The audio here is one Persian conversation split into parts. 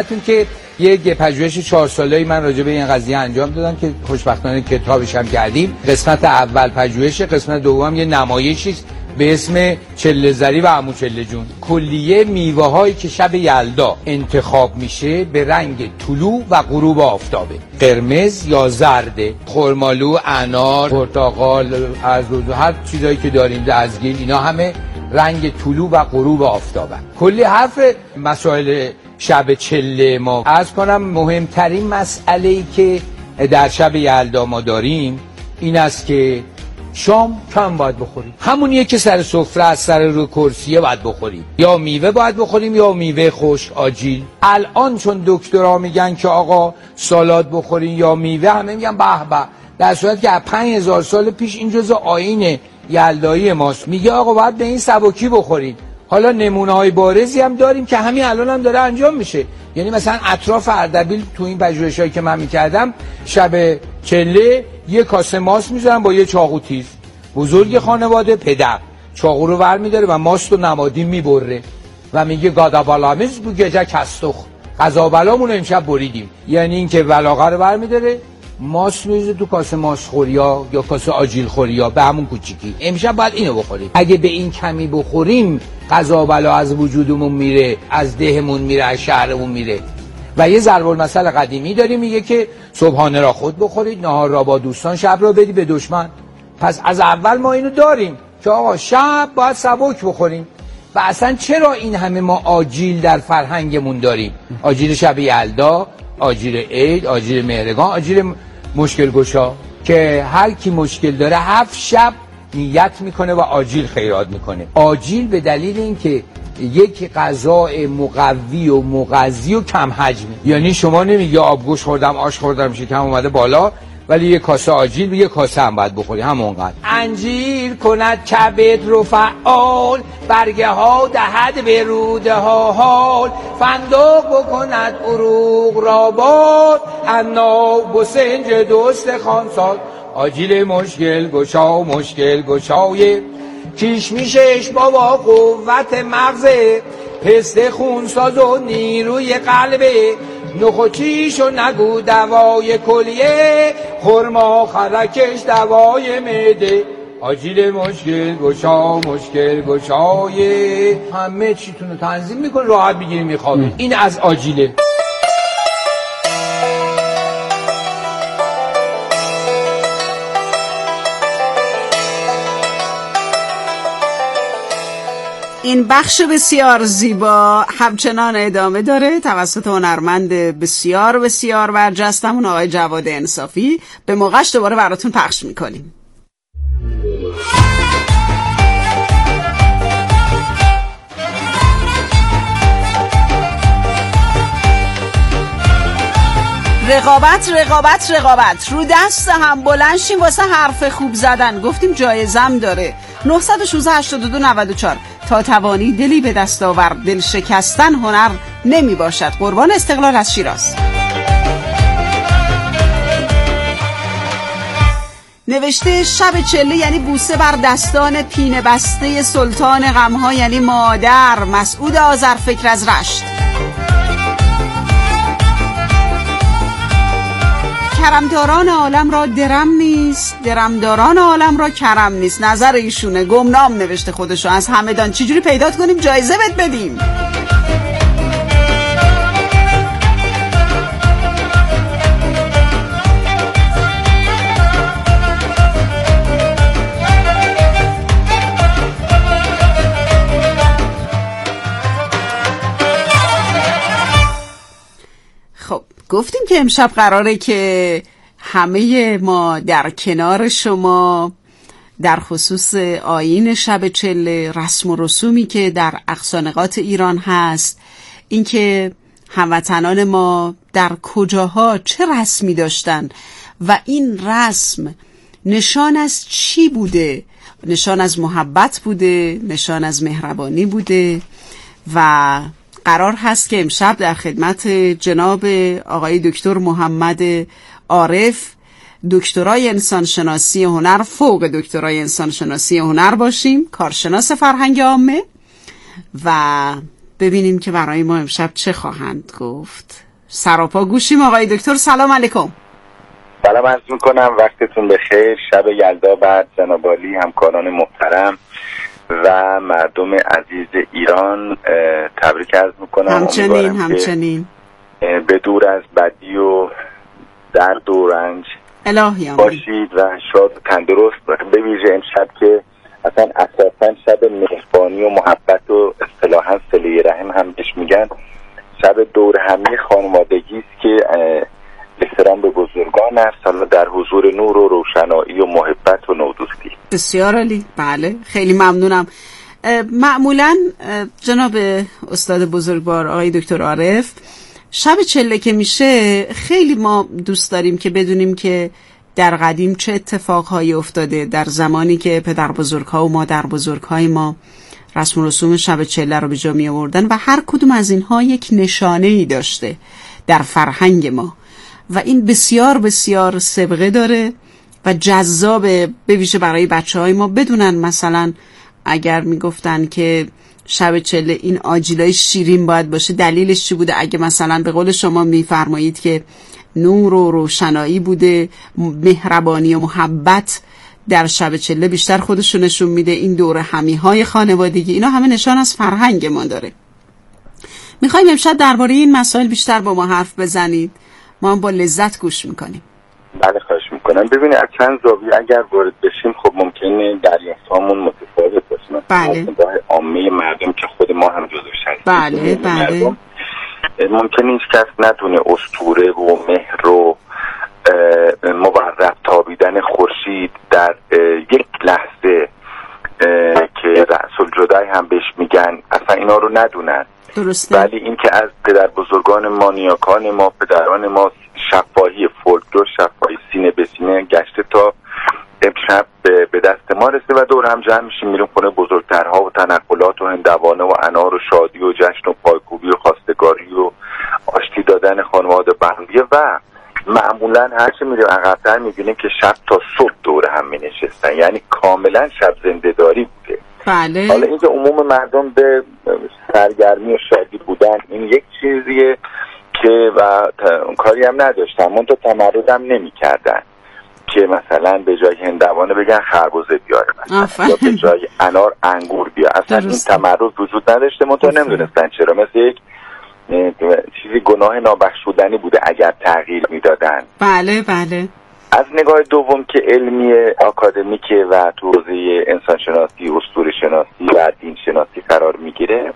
خدمتتون که یک پژوهش 4 ساله‌ای من راجع به این قضیه انجام دادم که خوشبختانه کتابش هم کردیم. قسمت اول پژوهش، قسمت دوم یه نمایشی به اسم چله زری و عمو چله جون. کلیه میوه هایی که شب یلدا انتخاب میشه به رنگ طلوع و غروب آفتابه، قرمز یا زرده، خرمالو، انار، پرتقال، ارزوزو، هر چیزایی که داریم، دزگیل، اینا همه رنگ طلوع و غروب آفتابه. کلی حرف مسائل شب چله ما عرض کنم. مهمترین مسئله‌ای که در شب یلدا ما داریم این است که شام کم باید بخوریم، همونیه که سر سفره از سر رو کرسیه باید بخوریم، یا میوه باید بخوریم یا میوه خوش آجیل. الان چون دکترها میگن که آقا سالاد بخورین یا میوه، همه میگن به به، در صورتی که 5000 سال پیش این جزء آیین یلدایی ماست. میگه آقا باید به این سبکی بخورین. حالا نمونه‌های بارزی هم داریم که همین الان هم داره انجام میشه. یعنی مثلا اطراف اردبیل تو این پژوهشایی که من میکردم، شب چله یه کاسه ماست میذارن با یه چاقو تیز. بزرگ خانواده پدر چاقو رو ور میداره و ماست و نمادین میبره و میگه گادا بالامیز بو گجه کستخ، قضا بلامون امشب بریدیم. یعنی این که ولاغه رو ور میداره، ماست میذاره تو کاسه ماست خوریا یا کاسه آجیل خوریا، به همون کوچیکی. امشب باید اینو بخوریم. اگه به این کمی بخوریم قضا بلا از وجودمون میره، از دهمون میره، از شهرمون میره. و یه ضرب المثل قدیمی داریم میگه که صبحانه را خود بخورید، نهار را با دوستان، شب را بدی به دشمن. پس از اول ما اینو داریم که آقا شب باید سبک بخوریم. و اصلا چرا این همه ما آجیل در فرهنگمون داریم؟ آجیل شب یلدا، آجیل عید، آجیل مهرگان، آجیل مشکل گشا، که هر کی مشکل داره 7 شب نیت میکنه و آجیل خیرات میکنه. آجیل به دلیل اینکه یک غذای مقوی و مغذی و کم حجمی، یعنی شما نمیگی آبگوشت خوردم، آش خوردم، شکم اومده بالا، ولی یک کاسه آجیل و یک کاسه هم باید بخوری، همونقدر. انجیر کند کبد رو فعال، برگه ها دهد به روده ها حال، فندق بکند عروق را باد، عناب و سنج دوست خانسال. آجیل مشکل گشا، مشکل گشای کشمشش بابا قوت مغزه، پسته خونساز و نیروی قلبه، نخوچیش و نگو دوای کلیه، خرما خرکش دوای معده. آجیل مشکل گشا، مشکل گشای همه چیتونو تنظیم میکن، راحت بگیریم میخوابیم. این از آجیله. این بخش بسیار زیبا همچنان ادامه داره توسط هنرمند بسیار بسیار برجستمون آقای جواد انصافی. به موقعش دوباره براتون پخش میکنیم. رقابت رقابت رقابت، رو دست هم بلند شیم واسه حرف خوب زدن. گفتیم جایزم داره. 916 82 94 تا توانی دلی به دست آور، دل شکستن هنر نمی باشد. قربان استقلال از شیراز. نوشته شب چله یعنی بوسه بر دستان پینه بسته سلطان غمها، یعنی مادر. مسعود آذرفکر از رشت. کرمداران عالم را درم نیست، درمداران عالم را کرم نیست. نظر ایشونه. گمنام نوشته خودشو. از همدان چجوری پیدات کنیم جایزه بدیم؟ گفتیم که امشب قراره که همه ما در کنار شما در خصوص آیین شب چله، رسم و رسومی که در اقصانقاط ایران هست، اینکه هموطنان ما در کجاها چه رسمی داشتن و این رسم نشان از چی بوده، نشان از محبت بوده، نشان از مهربانی بوده. و قرار هست که امشب در خدمت جناب آقای دکتر محمد عارف، دکترای انسانشناسی هنر، فوق دکترای انسانشناسی هنر باشیم، کارشناس فرهنگ عامه، و ببینیم که برای ما امشب چه خواهند گفت. سراپا گوشیم. آقای دکتر سلام علیکم. سلام عرض میکنم، وقتتون بخیر. شب یلدا بر جناب عالی، همکاران محترم و مردم عزیز ایران تبریک عرض میکنم. همچنین به دور از بدی و درد و رنج الهی باشید و شاد و تندرست. به ویژه امشب که اصلا اساسا شب مهربانی و محبت و اصطلاحا صله رحم هم بهش میگن، شب دور همی خانوادگی است که احترام به بزرگان است، حالا در حضور نور و روشنایی و محبت و نودوستی. بسیار عالی. بله خیلی ممنونم. معمولا جناب استاد بزرگوار آقای دکتر عارف، شب چله که میشه خیلی ما دوست داریم که بدونیم که در قدیم چه اتفاقهایی افتاده، در زمانی که پدر بزرگها و مادر بزرگهای ما رسم و رسوم شب چله رو به جا می آوردن و هر کدوم از اینها یک نشانه‌ای داشته در فرهنگ ما و این بسیار بسیار سابقه داره و جذابه، به ویژه برای بچه‌های ما بدونن. مثلا اگر میگفتن که شب چله این آجیلای شیرین باید باشه، دلیلش چی بوده؟ اگه مثلا به قول شما میفرمایید که نور و روشنایی بوده، مهربانی و محبت در شب چله بیشتر خودشو نشون میده، این دور همیهای خانوادگی، اینا همه نشان از فرهنگ ما داره. میخوایم امشب درباره این مسائل بیشتر با ما حرف بزنید، ما هم با لذت گوش میکنیم. بله خواهش میکنم. ببینید از چند زاویه اگر وارد بشیم خب ممکنه دریافتامون متفاوت باشه. بله. عامه مردم که خود ما هم جزوش هستیم، بله ممکنه هیچ کس ندونه اسطوره و مهر و مورب تابیدن خورشید در یک لحظه که رأس الجدی هم بهش میگن، اصلا اینا رو ندونن. درسته. ولی این که از پدر بزرگان ما، نیاکان ما، پدران ما شفاهی فولکلور، شفاهی سینه به سینه گشته تا امشب به دست ما رسه و دور هم جمع میشیم میریم خونه بزرگترها و تنقلات و هندوانه و انار و شادی و جشن و پایکوبی و خواستگاری و آشتی دادن خانواده بهمیه و معمولا هرچه میریم عقب‌تر میبینیم که شب تا صبح دور هم مینشستن، یعنی کاملا شب زنده‌داری بوده. بله. حالا اینکه عموم مردم به سرگرمی و شادی بودن این یک چیزیه که و کاری هم نداشتن، منتها تمرد هم نمی کردن که مثلا به جای هندوانه بگن خربزه بیاره مثلا، یا به جای انار انگور بیاره. اصلا این تمرد وجود نداشته، منتها نمیدونستن چرا. مثل یک چیزی گناه نابخشودنی بوده اگر تغییر میدادن. بله. از نگاه دوم که علمی آکادمیکه و تو حوزه انسانشناسی، اسطوره شناسی و دین شناسی قرار میگیره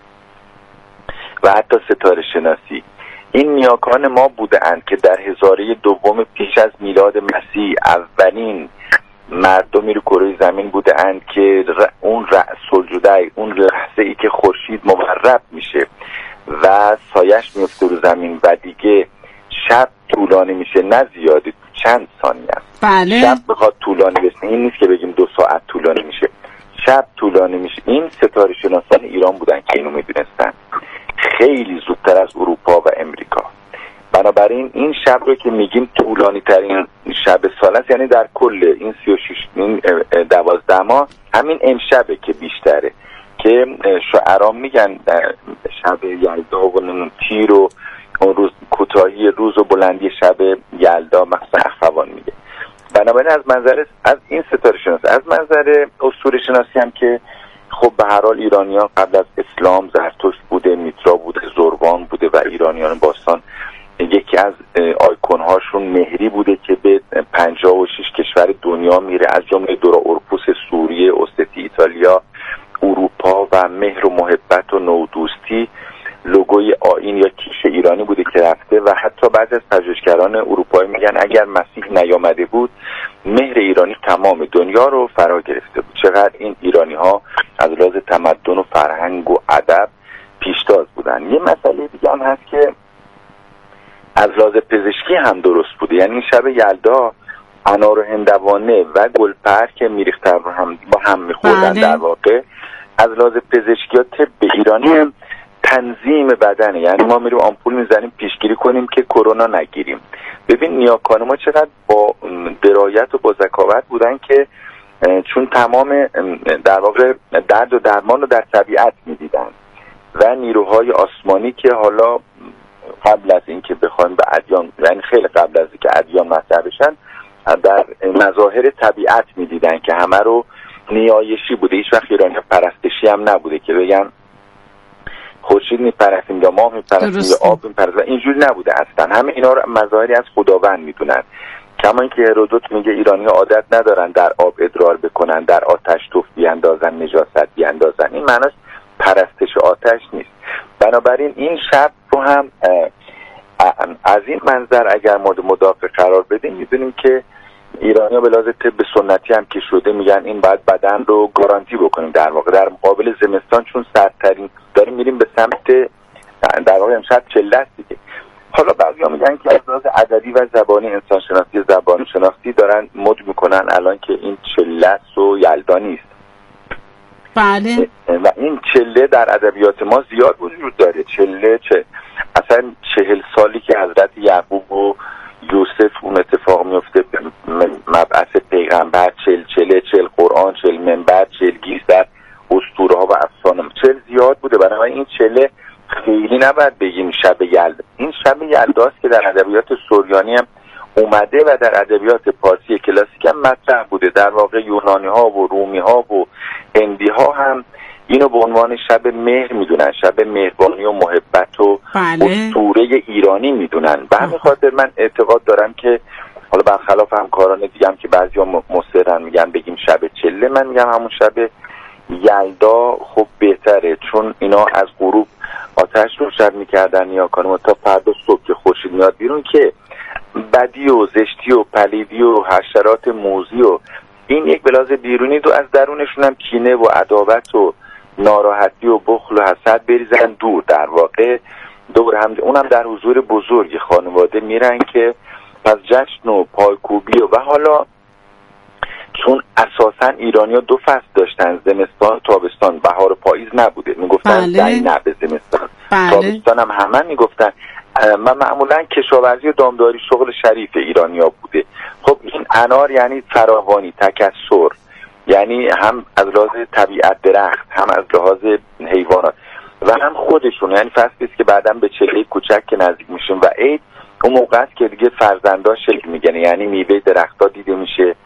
و حتی ستاره شناسی، این نیاکان ما بودند که در هزاره دوم پیش از میلاد مسیح اولین مردمی رو کره زمین بودند که اون رأس الجدی، اون لحظه ای که خورشید مورب میشه و سایش میفته رو زمین و دیگه شب طولانی میشه، نه زیادی، چند ثانیه است. بله. شب بخواد طولانی بشه، این نیست که بگیم 2 ساعت طولانی میشه، شب طولانی میشه. این ستاره شناسان ایران بودن که اینو میدونستن خیلی زودتر از اروپا و امریکا. بنابراین این شب رو که میگیم طولانی ترین شب سال است، یعنی در کل این 36 این 12 ماه همین امشبه که بیشتره، که شاعرها میگن شب یلدا و تیر و اون روز کوتاهی روز و بلندی شب یلدا، مثلا اخوان میگه. بنابراین از این ستاره شناسی، از منظر اسطوره شناسی هم که خب به هر حال ایرانیان قبل از اسلام زرتشت بوده، میترا بوده، زربان بوده و ایرانیان باستان یکی از آیکون هاشون مهری بوده که به 56 کشور دنیا میره، از جمله دورا اورپوس سوریه، اوستی ایتالیا، اروپا و مهر و محبت و نودوستی لوگوی آیین یا کیش ایرانی بوده که رفته و حتی بعضی از پژوهشگران اروپایی میگن اگر مسیح نیامده بود مهر ایرانی تمام دنیا رو فرا گرفته بود. چقدر این ایرانی ها از لحاظ تمدن و فرهنگ و ادب پیشتاز بودن. یه مسئله دیگه هم هست که از لحاظ پزشکی هم درست بوده، یعنی شب یلدا انار و هندوانه و گلپر که میریختن رو هم با هم میخوردن. در واقع از لحاظ پزشکی و طب ایرانی هم تنظیم بدنه، یعنی ما میریم آمپول میزنیم پیشگیری کنیم که کرونا نگیریم. ببین نیاکان ما چقدر با درایت و با ذکاوت بودن که چون تمام در واقع درد و درمان رو در طبیعت میدیدن و نیروهای آسمانی که حالا قبل از اینکه بخوایم به ادیان، یعنی خیلی قبل از اینکه ادیان مطرح بشن، در مظاهر طبیعت میدیدن که همه رو نیایشی بوده. هیچ وقت ایرانی پرستشی هم نبوده که بگن خورشید میپرستیم یا ماه میپرستیم یا آب میپرستیم، اینجوری نبوده اصلا. همه اینا رو مظاهری از خداوند میدونن. کما اینکه هرودوت میگه ایرانی عادت ندارن در آب ادرار بکنن، در آتش توف بیاندازن، نجاست بیاندازن. این معناش پرستش آتش نیست. بنابراین این شب رو هم از این منظر اگر مدافع قرار بدیم، میدونیم که ایرانی‌ها به لحاظ طب سنتی هم که شده میگن این باید بدن رو گارانتی بکنیم. در واقع در مقابل زمستان چون سردترین داریم میریم به سمت در واقع امشب چله است دیگه. حالا بعضیا میگن که از لحاظ ادبی و زبانی زبان شناختی دارن مد میکنن الان که این چله است و یلدا نیست. بله. و این چله در ادبیات ما زیاد وجود داره. چله اصلا 40 سالی که حضرت یعقوب و یوسف اون اتفاق میفته، مبعث پیغمبر، 40 قرآن، 40 منبر، 40 گیز در اسطوره ها و افسانه، 40 زیاد بوده. برای این چله خیلی نباید بگیم شب یلدا. این شب یلداست که در ادبیات سوریانی هم اومده و در ادبیات پارسی کلاسیک هم مطرح بوده. در واقع یونانی ها و رومی ها و هندی ها هم اینو به عنوان شب مهر میدونن، شب مهربانی و محبت و اسطوره ایرانی میدونن. به همین خاطر من اعتقاد دارم که حالا برخلاف همکاران دیگم که بعضیا مصرن میگن بگیم شب چله، من میگم همون شب یلدا خب بهتره، چون اینا از غروب آتش روشن میکردن نیاکان تا فردا صبح که خورشید میاد بیرون که بدی و زشتی و پلیدی و حشرات موذی و این یک بلاز بیرونی دو از درونشون هم کینه و عداوت و ناراحتی و بخل و حسد بریزن دور. در واقع دور هم اونم در حضور بزرگ خانواده میرن که پس جشن و پایکوبی و حالا چون اساسا ایرانی‌ها 2 فصل داشتن، زمستان تابستان، بهار و پاییز نبوده. میگفتن زینب زمستان، تابستان هم همه میگفتن. من معمولا کشاورزی و دامداری شغل شریف ایرانی‌ها بوده. خب این انار یعنی فراوانی، تکثر، یعنی هم از لحاظ طبیعت درخت، هم از لحاظ حیوانات و هم خودشون. یعنی فصلی است که بعداً به چله کوچک که نزدیک میشیم و عید اون موقع است که دیگه فرزندا شکل میگیرن، یعنی میوه درخت‌ها دیده میشه،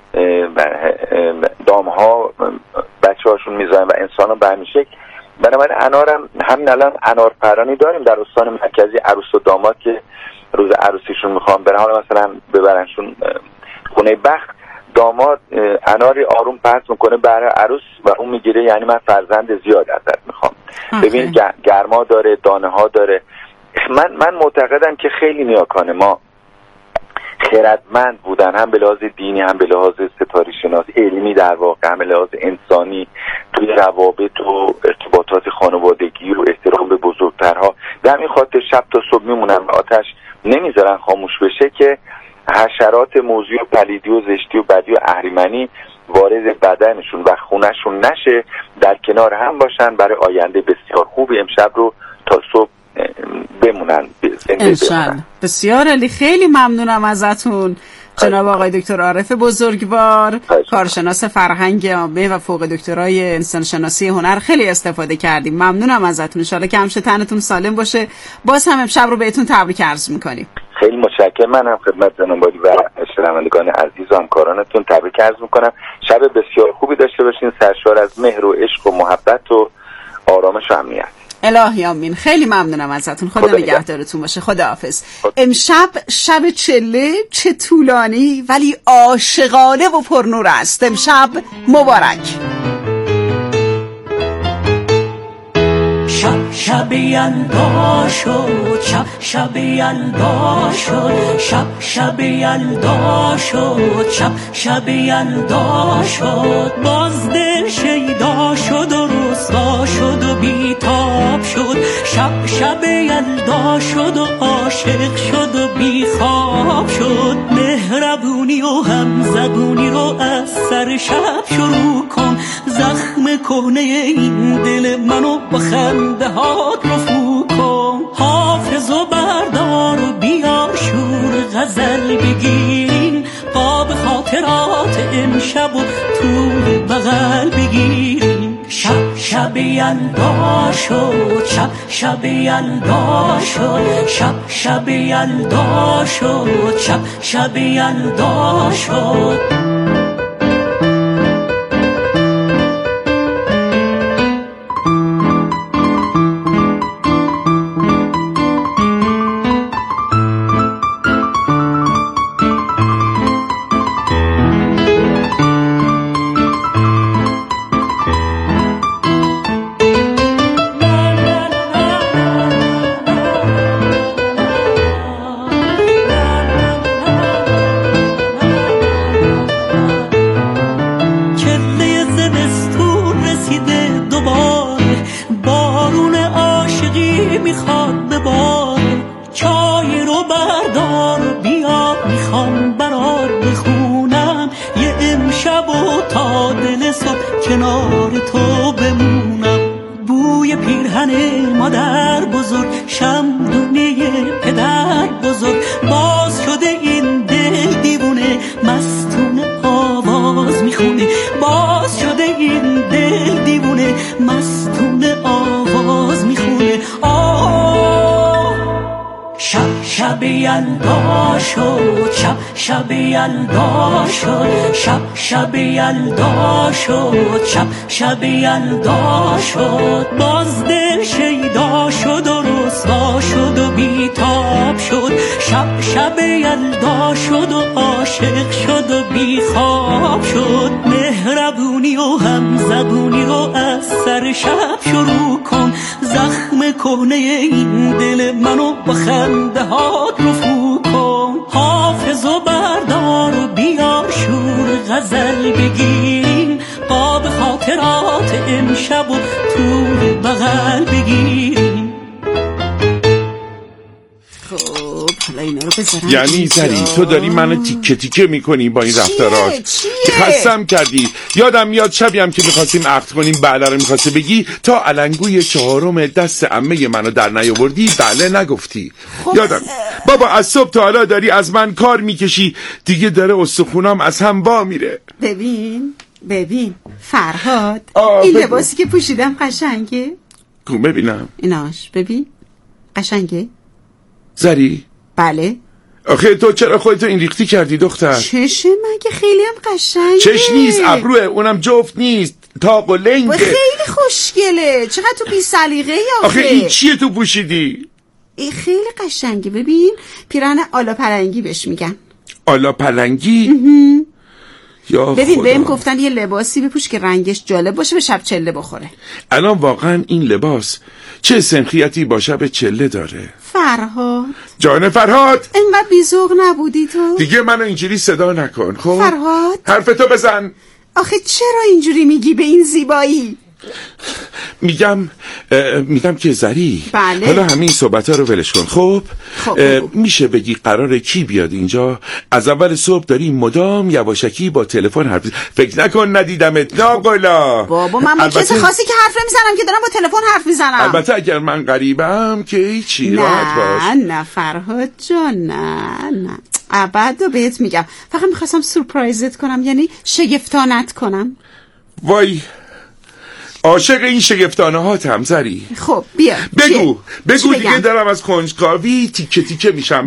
دام‌ها بچه‌هاشون میذارن و انسان‌ها به همین شکل. بنابراین انارم همین الان انار پرانی داریم در استان مرکزی. عروس و داماد که روز عروسیشون میخوام برن، حالا مثلا ببرنشون خونه بخت، داماد اناری آروم پرت میکنه برای عروس و اون میگیره، یعنی من فرزند زیاد ازت میخوام. ببین گرما داره، دانه ها داره. من معتقدم که خیلی نیاکان ما خردمند بودن، هم به لحاظ دینی، هم به لحاظ ستاره شناسی علمی، در واقع هم به لحاظ انسانی توی روابط و ارتباطات خانوادگی و احترام به بزرگترها. به همین خاطر شب تا صبح میمونن و آتش نمیذارن خاموش بشه که حشرات موذی و پلیدی و زشتی و بدی و اهریمنی وارد بدنشون و خونشون نشه، در کنار هم باشن برای آینده بسیار خوبی امشب رو تا صبح بمونن. انشالله. بسیار علی، خیلی ممنونم ازتون جناب آقای دکتر عارف بزرگوار، کارشناس فرهنگ عامه و فوق دکترای انسان شناسی هنر. خیلی استفاده کردیم، ممنونم ازتون. ان شاءالله که همیشه تنتون سالم باشه. باز هم امشب رو بهتون تبریک عرض میکنیم. خیلی متشکرم. من هم خدمت جنابعالی و شنوندگان عزیز و همکارانتون تبریک عرض میکنم. شب بسیار خوبی داشته باشین، سرشار از مهر و عشق و محبت و آرامش و امنیت. الهی آمین. خیلی ممنونم ازتون. خدا نگهدارتون باشه. خداحافظ. امشب شب چله، چه طولانی ولی عاشقانه و پرنور است. امشب مبارک. شب یلدا شد، شب یلدا شد، شب یلدا شد، شب یلدا شد. باز دل شیدا شد و رسوا شد و بیتاب شد. شب یلدا شد و عاشق شد و بیخواب شد. مهربونی و همزبونی رو از سر شب شروع کن. زخم کهنه این دل منو با خنده هات رفو کن. حافظ و بردار و بیار شور غزل بگیرین. قاب خاطرات امشب و طول بغل بگیرین. شب شب یلدا شد شب شب یلدا شد شب شب یلدا شد شب شب یلدا شد مادر بزرگ شمدونه پدر بزرگ باز شده این دل دیوونه مستونه آواز میخونه باز شده این دل دیوونه مستونه آواز میخونه شب شب یلدا شد شب شب یلدا شد شب شب یلدا شد شب شب یلدا شد باز دل شیدا شد و رسوا شد و بیتاب شد شب شب یلدا شد و عاشق شد و بیخواب شد مهربونی و همزبونی رو از سر شب شروع کن زخم کهنه این دل منو با خنده هات رفو کن حافظ و بردار و بیار شور غزل بگیریم قاب خاطرات امشب و تو بغل بگیریم. خب حالا اینا رو بذارم یعنی زری تو داری منو تیکه تیکه میکنی با این رفتارات. چیه؟ خستم کردی. یادم میاد شبی هم که میخواستیم عقد کنیم بله رو میخواسته بگی تا علنگوی چهارم دست عمه منو در نیاوردی بله نگفتی. یادم بابا از صبح تا حالا داری از من کار میکشی دیگه داره استخونام از هم وا میره. ببین فرهاد این لباسی که پوشیدم قشنگه؟ کو ببینم ایناش ببین قشنگه؟ زری؟ بله. آخه تو چرا خودتو این ریختی کردی دختر؟ چشه مگه خیلی هم قشنگه. چش نیست ابروه اونم جفت نیست تاق و لنگه. خیلی خوشگله چقدر تو بی سلیقه‌ای آخه این چیه تو پوشیدی؟ این خیلی قشنگه ببین پیراهن آلا پلنگی بهش میگن. آلا پلنگی؟ یا ببین خدا. بهم گفتن یه لباسی بپوش که رنگش جالب باشه به شب چله بخوره. الان واقعا این لباس چه سنخیتی با شب چله داره؟ فرهاد جان فرهاد انقدر بیزوق نبودی تو دیگه منو اینجوری صدا نکن خب فرهاد حرفتو بزن. آخه چرا اینجوری میگی به این زیبایی؟ میگم که زری بله. حالا همین صحبت ها رو ولش کن خب میشه بگی قراره کی بیاد اینجا؟ از اول صبح داری مدام یواشکی با تلفن حرف فکر نکن ندیدمت ناقلا. بابا من با کسی خاصی که حرف نمیزنم که دارم با تلفن حرف میزنم. البته اگر من غریبم که هیچی راحت باش. نه فرهاد جان نه ابدا بهت میگم فقط میخواستم سورپرایزت کنم یعنی شگفتانت کنم. وای عاشق این شگفتانه ها تمزری. خب بیا بگو دیگه دارم از کنجکاوی تیکه تیکه میشم.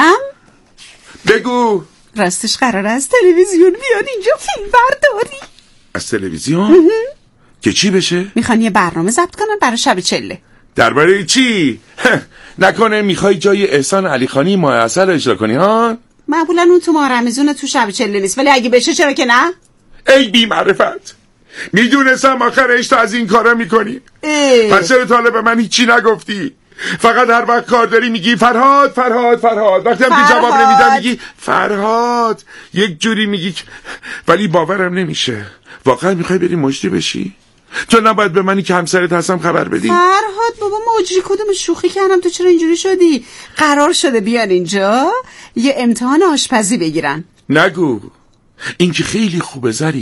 بگو راستش قراره از تلویزیون بیاد اینجا فیلم برداری. از تلویزیون؟ که چی بشه؟ میخوان یه برنامه ضبط کنن برای شب چله. درباره چی؟ نکنه میخوای جای احسان علیخانی ماه عسل اجرا کنی ها؟ معمولا اون تو ماه رمضان تو شب چله نیست ولی اگه بشه چرا که نه؟ ای بی معرفت میدونستم آخرش تو از این کارا میکنی. پس چرا تا حالا به من هیچی نگفتی؟ فقط هر وقت کار داری میگی فرهاد وقتی هم که جواب نمیدم میگی فرهاد یک جوری میگی ولی باورم نمیشه. واقعا میخوای بری مجری بشی؟ تو نباید به منی که همسرت هستم خبر بدی؟ فرهاد بابا مجری کدوم شوخی کردم تو چرا اینجوری شدی؟ قرار شده بیان اینجا یه امتحان آشپزی بگیرن. نگو این که خیلی خوبه زری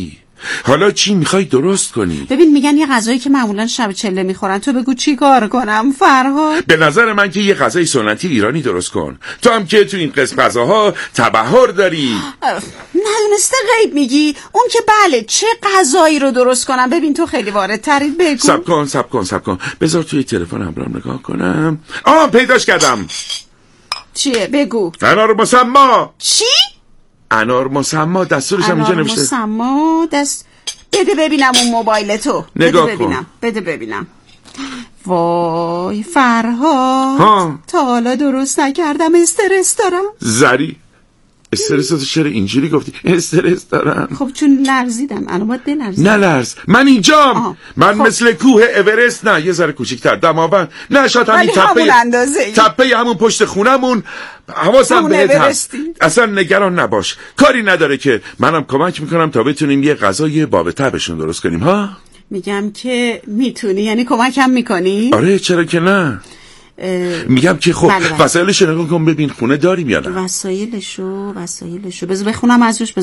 حالا چی میخوای درست کنی؟ ببین میگن یه غذایی که معمولا شب چله میخورن، تو بگو چی کار کنم فرهاد؟ به نظر من که یه غذای سنتی ایرانی درست کن. تو هم که تو این قسم غذاها تبحر داری. ندونسته غیب میگی؟ اون که بله، چه غذایی رو درست کنم؟ ببین تو خیلی واردتری، بگو. سب کن بذار توی تلفنم رو نگاه کنم. پیداش کردم. چیه؟ بگو. انار مسما. چی؟ انار مسما دستورش هم اینجا نوشته. انار مسما بده ببینم اون موبایل تو. نگاه کن. بده ببینم. وای فرهاد، تا حالا درست نکردم، استرس دارم. زری استرس تو چرا اینجوری گفتی؟ استرس دارم. خب چون لرزیدم، الان باید بلرزم. نلرز، من اینجام. من مثل کوه اورست، نه یه ذره کوچیک‌تر، دماوند، نه شاید همین تپه همون پشت خونمون. حواسم بهت هست، اصلا نگران نباش. کاری نداره که منم کمک میکنم تا بتونیم یه غذای باب تبشون درست کنیم. ها میگم که میتونی، یعنی کمکم میکنی؟ آره چرا که نه. میگم که خب وسایلشو نگاه کن ببین خونه داریم یا نه. وسایلشو بذار بخونم ازش،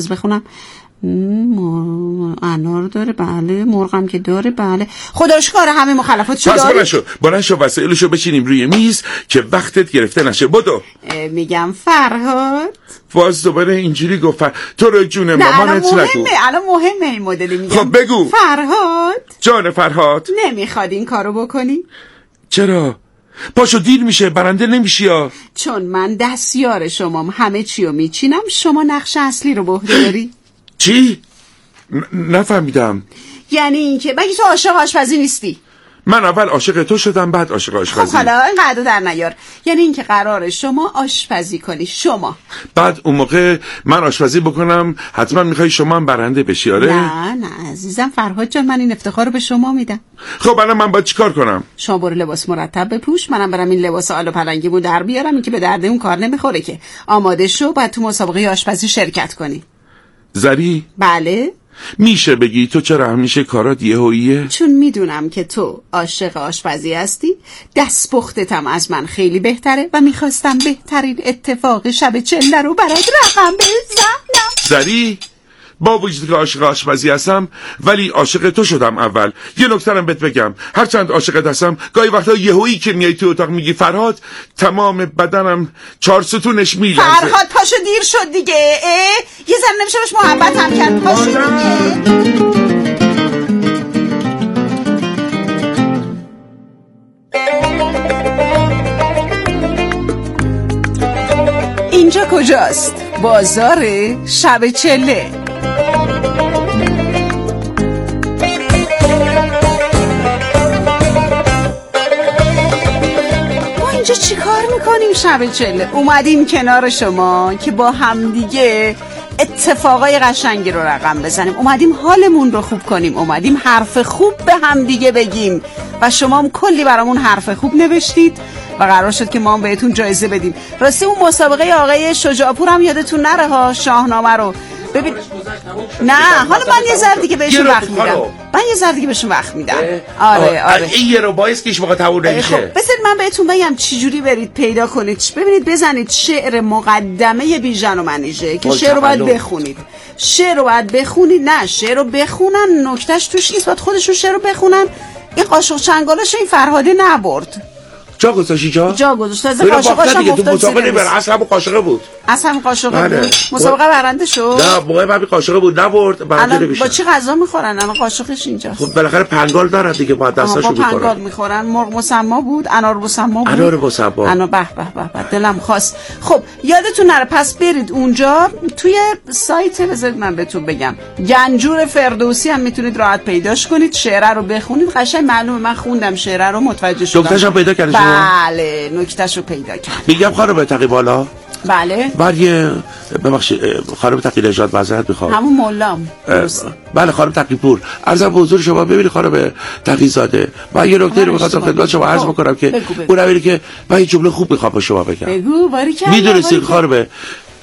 انار داره، بله. مرغم که داره، بله. خداشکار همه مخلفاتشو داره. پس بلند شو وسایلشو بچینیم روی میز که وقتت گرفته نشه. بدو. میگم فرهاد باز دوباره اینجوری گفت تو رو جون مامانت نگو. الان مهمه این مدلی. میگم خب بگو فرهاد جان فرهاد، نمیخواد این کارو بکنی؟ چرا؟ پاشو دیر میشه، برنده نمیشی یا؟ چون من دستیار شمام، همه چیو میچینم، شما نقش اصلی رو به عهده داری. چی؟ نفهمیدم. یعنی اینکه مگه تو عاشق آشپزی نیستی؟ من اول عاشق تو شدم بعد عاشق آشپزی. خب حالا اینقدر در نیار. یعنی اینکه قراره شما آشپزی کنی، شما بعد اون موقع من آشپزی بکنم حتما میخوای شما هم برنده بشی. آره؟ نه عزیزم فرهاد جان، من این افتخار رو به شما میدم. خب الان من باید چیکار کنم؟ شما برو لباس مرتب بپوش، منم برم این لباس آلو پلنگیمو در بیارم. این که به درد اون کار نمیخوره که. آماده شو، بعد تو مسابقه آشپزی شرکت کنی. زری؟ بله. میشه بگی تو چرا همیشه کارات یهوییه؟ چون میدونم که تو عاشق آشپزی هستی، دستپختتم از من خیلی بهتره و میخواستم بهترین اتفاق شب چله رو برات رقم بزنم. زری؟ با وجود که عاشق آشپزی هستم ولی عاشق تو شدم اول. یه نکته رو بهت بگم، هرچند عاشقت هستم گاهی وقتا یهویی که میای تو اتاق میگی فرهاد، تمام بدنم 4 ستونش میلرزه. فرهاد پاشو، دیر شد دیگه. یه زن نمیشه باش محبت هم کرد. پاشو دیگه. اینجا کجاست؟ بازار شب چله. اینجا چی کار میکنیم شب چله؟ اومدیم کنار شما که با همدیگه اتفاقای قشنگی رو رقم بزنیم، اومدیم حالمون رو خوب کنیم، اومدیم حرف خوب به همدیگه بگیم و شما هم کلی برامون حرف خوب نوشتید و قرار شد که ما هم بهتون جایزه بدیم. راستی اون مسابقه آقای شجاعپور هم یادتون نره ها، شاهنامه رو ببین. نه حالا من یه ذره دیگه بهشون وقت میدم. آره این یه رو باعث که هیچ موقع تموم نمیشه. خب بذارید من بهتون بگم چجوری برید پیدا کنید. ببینید بزنید شعر مقدمه بیژن و منیژه که شعر رو باید بخونید. نه شعر رو بخونن، نکتهش توش نیست، باید خودشون شعر رو بخونن. این قاشق چنگالش این فرهاده نبرد. جا گذاشتی جا گذاشت. از قاشقاش هم افتاد زیر میز. اصلا قاشقه بود. بود. مسابقه برنده شد. نه موقع بعد قاشقه بود نبرد، برنده نمیشه. با چی غذا میخورن؟ الان قاشقش اینجاست. خب بالاخره پنگال دارن دیگه، با دستاشو میخورن. پنگال میخورن. مرغ مسما بود، انار مسما بود. به دلم خواست. خب یادتون نره پس برید اونجا توی سایت، بذارید من بهتون بگم، گنجور فردوسی هم میتونید راحت پیداش کنید. شعر رو بخونید، قشنگ معلومه من خوندم شعر رو، متوجه شدم. دکترش هم پیدا کردی؟ بله نکتهشو پیدا کرد. میگم خانم تقی بالا. بله. ببخشید خانم تقی نژاد معذرت میخوام. همون مولام. بله خانم تقی پور. عرضم به حضور شما ببینید خانم تقی زاده، من یه نکته رو می‌خواستم خدمت شما عرض بکنم که اون اولی که من یه جمله خوب می‌خوام با شما بگم. بگو باریکلا. میدونستید خانم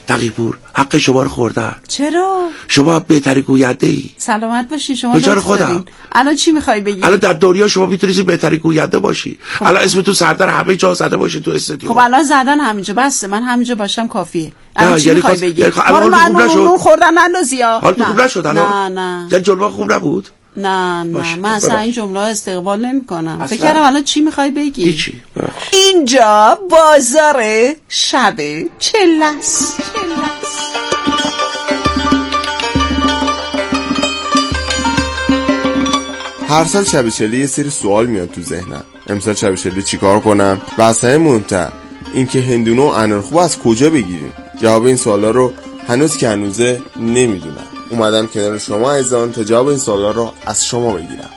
تقی‌پور حق شما رو خوردن. چرا؟ شما بهتری گوینده ای. سلامت باشی. شما لطف دارین. الان چی میخوای بگی؟ الان در دنیا شما میتونید بهتری گوینده باشی. الان اسم تو سردر همه جا زده باشه تو استودیو. خب الان زدن همینجا بسه، من همینجا باشم کافیه. الان چی میخوای بگی؟ الان خوب نشد. خوردن اندازیا. حالت خوب نشد الان. نه. یعنی جلوه خوب نبود. نه من اصلا این جمله استقبال نمی کنم. فکر کردم الان چی میخوای بگی؟ هیچی. اینجا بازار شب چله است. هر سال شب چله یه سری سوال میاد تو ذهنم. امسال شب چله چیکار کنم؟ و اصلا مهمتر اینکه هندونه و انارخوب از کجا بگیریم؟ جواب این سوالا رو هنوز که هنوزه نمیدونم. اومدم کنار شما عزیزان تا جواب این سوالا رو از شما بگیرم.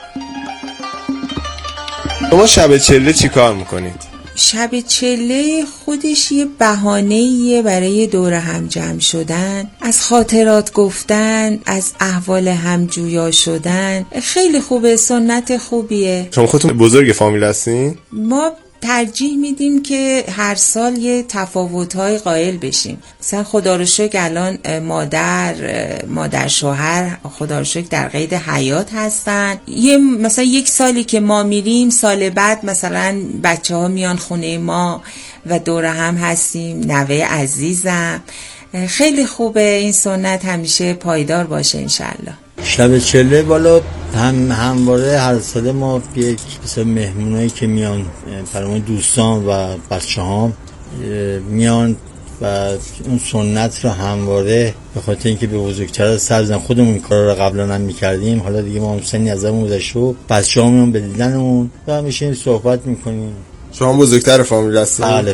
شما شب چله چیکار میکنید؟ شب چله خودش یه بهانه‌ایه برای دور هم جمع شدن، از خاطرات گفتن، از احوال هم جویا شدن. خیلی خوبه، سنت خوبیه. شما خودتون بزرگ فامیل هستین؟ ما ترجیح میدیم که هر سال یه تفاوت‌های قائل بشیم. مثلا خدا رو شکر الان مادر شوهر خدا رو شکر در قید حیات هستن. مثلا یک سالی که ما میریم، سال بعد مثلا بچه‌ها میان خونه ما و دور هم هستیم. نوه عزیزم، خیلی خوبه. این سنت همیشه پایدار باشه انشالله. شب چله بالا همواره هر ساله ما یک مثلا مهمونایی که میان برای دوستان و بچه ها میان و اون سنت رو همواره به خاطر اینکه به بزرگتر سر بزنن. خودمون این کارا رو قبلا هم میکردیم، حالا دیگه ما هم سنی ازمون گذشته و بچه‌ها میان به دیدنمون و میشیم صحبت میکنیم. شما بزرگتر فامیل هستین؟ بله.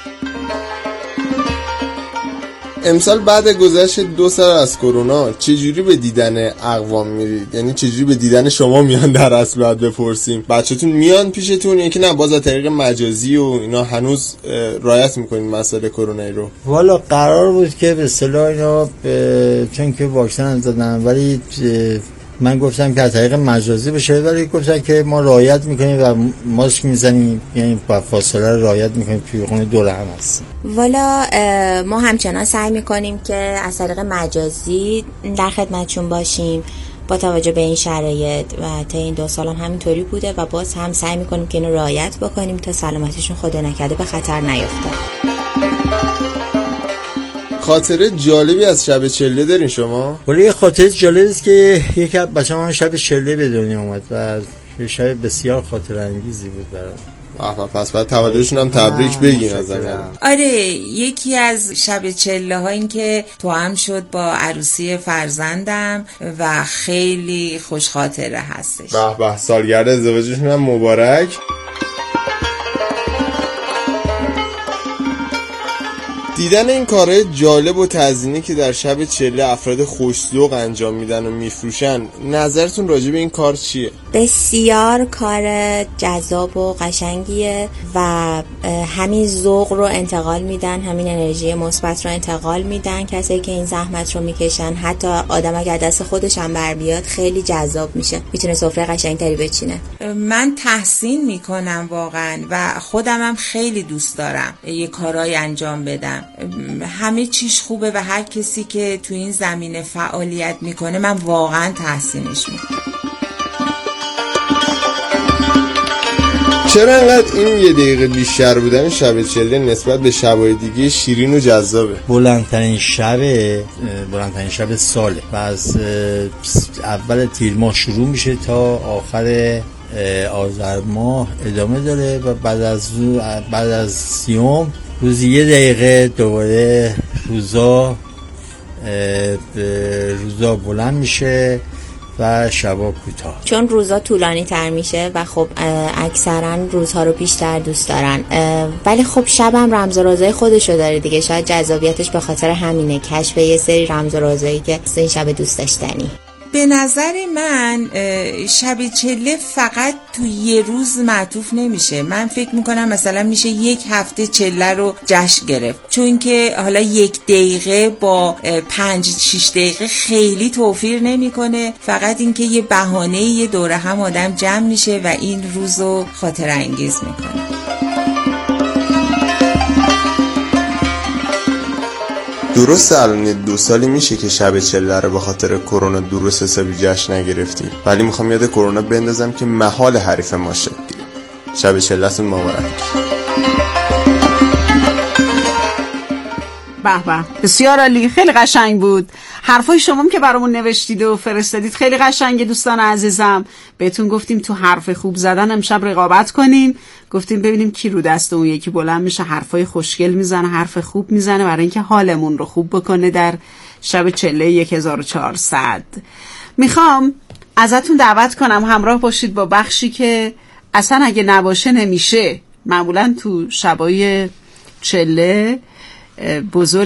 امسال بعد گذشت 2 سال از کرونا چجوری به دیدن اقوام میرید؟ یعنی چجوری به دیدن شما میان در اصل باید بپرسیم؟ بچه‌تون میان پیشتون یا اینکه نه باز از طریق مجازی و اینا هنوز رعایت میکنین مسئله کرونایی رو؟ والا قرار بود که به اصطلاح اینا چون که واکسن زدن ولی من گفتم که از طریق مجازی بشه، ولی گفتن که ما رعایت میکنیم و ماسک میزنیم، یعنی با فاصله رعایت میکنیم، توی خونه دور هم هستیم. والا ما همچنان سعی میکنیم که از طریق مجازی در خدمتشون باشیم با توجه به این شرایط و تا این 2 سال هم همینطوری بوده و باز هم سعی میکنیم که اینو رعایت بکنیم تا سلامتیشون خدا نکرده به خطر نیفته. خاطره جالبی از شب چله دارین شما؟ ولی یه خاطره جالبی است که یک بچه‌م شب چله به دنیا اومد و شب بسیار خاطره انگیزی بود برام. پس بعد تولدشون هم تبریک بگین از من. آره، یکی از شب چله ها این که توأم شد با عروسی فرزندم و خیلی خوش خاطره هستش. به سالگرد ازدواجشون هم مبارک. دیدن این کارهای جالب و تزیینی که در شب چله افراد خوش‌ذوق انجام میدن و میفروشن، نظرتون راجع به این کار چیه؟ بسیار کار جذاب و قشنگیه و همین ذوق رو انتقال میدن، همین انرژی مثبت رو انتقال میدن کسایی که این زحمت رو میکشن. حتی آدم اگر دست خودش هم بر بیاد خیلی جذاب میشه، میتونه سفره قشنگتری بچینه. من تحسین میکنم واقعا و خودم هم خیلی دوست دارم یه کارای انجام بدم. همه چیز خوبه و هر کسی که تو این زمینه فعالیت میکنه من واقعا تحسینش میکنم. چرا انقدر این 1 دقیقه بیشتر بودن شب چله نسبت به شبای دیگه شیرین و جذابه؟ بلندترین شب ساله و از اول تیر ماه شروع میشه تا آخر آذر ماه ادامه داره و بعد از سیوم روزی 1 دقیقه دوباره روزا بلند میشه و شبا کوتاه، چون روزا طولانی تر میشه و خب اکثرا روزها رو بیشتر دوست دارن. ولی خب شبم رمز و رازهای خودشو داره دیگه، شاید جذابیتش به خاطر همینه، کشف یه سری رمز و رازهایی که این شب دوست داشتنی. به نظر من شب چله فقط تو یه روز معطوف نمیشه. من فکر میکنم مثلا میشه 1 هفته چله رو جشن گرفت، چون که حالا 1 دقیقه با 5-6 دقیقه خیلی توفیر نمیکنه. فقط اینکه یه بهانه یه دوره هم آدم جمع میشه و این روزو خاطره انگیز میکنه. درست الان 2 سالی میشه که شب چله رو به خاطر کرونا درست حسابی جشن نگرفتیم، ولی میخوام یاد کرونا بندازم که محال حریف ما شد. شب چله‌تون مبارک. به به، بسیار عالی، خیلی قشنگ بود. حرفای شما که برامون نوشتید و فرستادید خیلی قشنگه دوستان عزیزم. بهتون گفتیم تو حرف خوب زدن امشب رقابت کنیم، گفتیم ببینیم کی رو دست اون یکی بلند میشه، حرفای خوشگل میزنه، حرف خوب میزنه برای اینکه حالمون رو خوب بکنه در شب چله 1400. میخوام ازتون دعوت کنم همراه باشید با بخشی که اصلا اگه نباشه نمیشه. معمولا تو شبای چله بزرگ